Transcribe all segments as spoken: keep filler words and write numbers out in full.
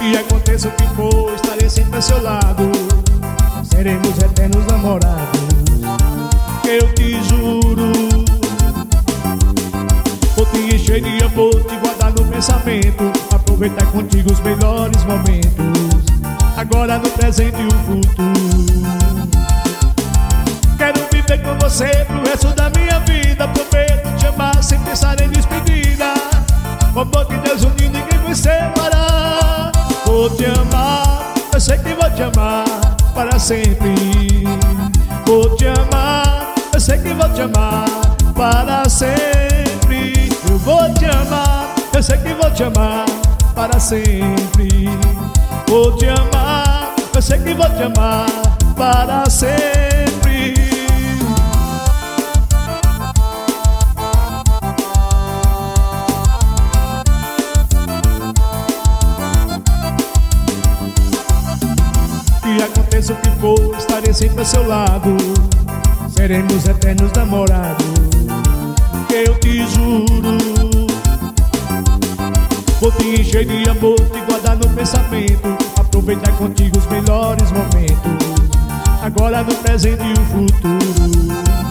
E aconteça o que for, estarei sempre ao seu lado. Seremos eternos namorados, eu te juro. Vou te encher de amor, te guardar no pensamento, aproveitar contigo os melhores momentos, agora no presente e o futuro. Quero viver com você pro resto da minha vida. Prometo te amar sem pensar em despedida. O amor que Deus uniu, ninguém vai separar. Vou te amar, eu sei que vou te amar para sempre. Vou te amar, eu sei que vou te amar para sempre. Eu vou te amar, eu sei que vou te amar para sempre. Vou te amar, eu sei que vou te amar para sempre. E aconteça o que for, estarei sempre ao seu lado. Seremos eternos namorados, eu te juro. Vou te encher de amor, te guardar no pensamento, aproveitar contigo os melhores momentos, agora no presente e o futuro.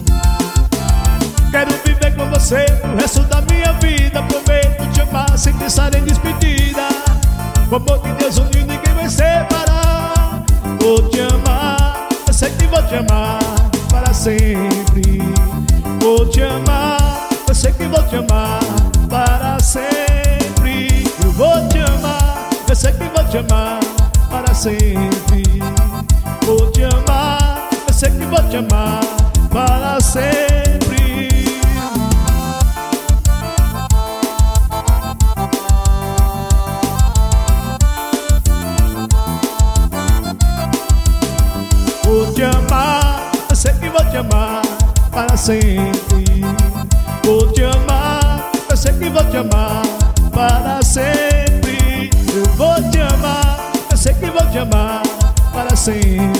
Quero viver com você pro resto da minha vida. Prometo te amar sem pensar em despedida. O amor que Deus uniu, ninguém vai separar. Vou te amar, eu sei que vou te amar para sempre. Vou te amar, eu sei que vou te amar para sempre. Eu vou te amar, eu sei que vou te amar para sempre. Vou te amar, eu sei que vou te amar para sempre. Vou te amar, eu sei que vou te amar para sempre. Vou te amar, eu sei que vou te amar para sempre. Eu vou te amar, eu sei que vou te amar para sempre.